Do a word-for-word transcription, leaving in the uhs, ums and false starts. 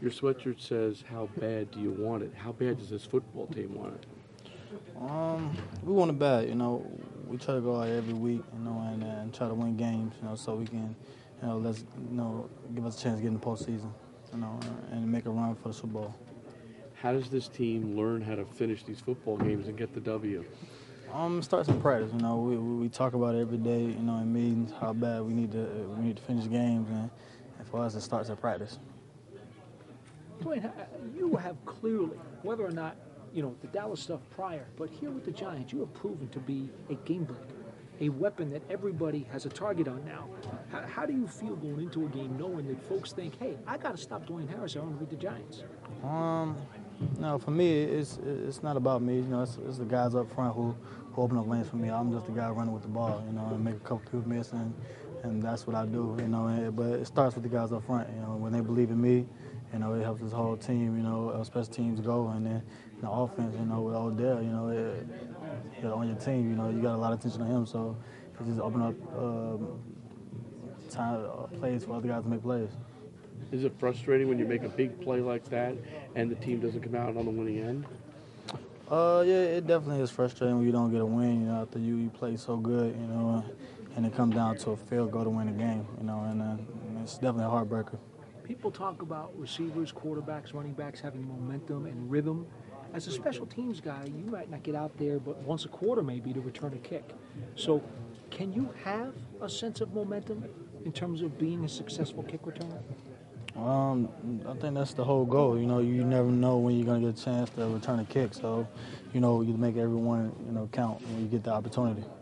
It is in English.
Your sweatshirt says, "How bad do you want it?" How bad does this football team want it? Um, we want it bad, you know. We try to go out every week, you know, and, and try to win games, you know, so we can, you know, let's, you know, give us a chance to get in the postseason, you know, and make a run for the Super Bowl. How does this team learn how to finish these football games and get the W? Um, it starts in practice, you know. We, we we talk about it every day, you know, in meetings how bad we need to we need to finish games, and, and for us it starts at practice. Dwayne, you have clearly, whether or not, you know, the Dallas stuff prior, but here with the Giants, you have proven to be a game breaker, a weapon that everybody has a target on now. How, how do you feel going into a game knowing that folks think, hey, I got to stop Dwayne Harris, I want to beat the Giants? Um, no, for me, it's it's not about me. You know, it's, it's the guys up front who, who open up lanes for me. I'm just the guy running with the ball, you know, and make a couple people miss, and, and that's what I do, you know. And, but it starts with the guys up front, you know. When they believe in me, you know, it helps this whole team, you know, uh, special teams go, and then the offense, you know, with Odell, you know, it, you know, on your team, you know, you got a lot of attention on him, so it just open up um, time uh, plays for other guys to make plays. Is it frustrating when you make a big play like that and the team doesn't come out on the winning end? Uh, yeah, it definitely is frustrating when you don't get a win, you know, after you, you play so good, you know, and it comes down to a field goal to win the game, you know, and, uh, and it's definitely a heartbreaker. People talk about receivers, quarterbacks, running backs having momentum and rhythm. As a special teams guy, you might not get out there but once a quarter maybe to return a kick. So can you have a sense of momentum in terms of being a successful kick returner? Um, I think that's the whole goal. You know, you never know when you're going to get a chance to return a kick. So, you know, you make everyone, you know, count when you get the opportunity.